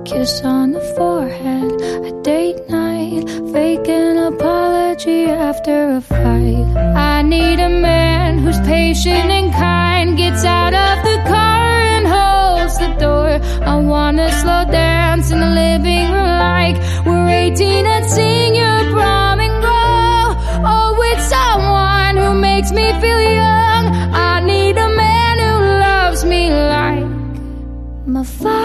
kiss on the forehead, a date night, fake an apology after a fight. I need a man who's patient and kind, gets out of the car and holds the door. I wanna slow dance in the living room like we're 18 and senior prom and go. Oh, with someone who makes me feel young. I need a man who loves me like my father.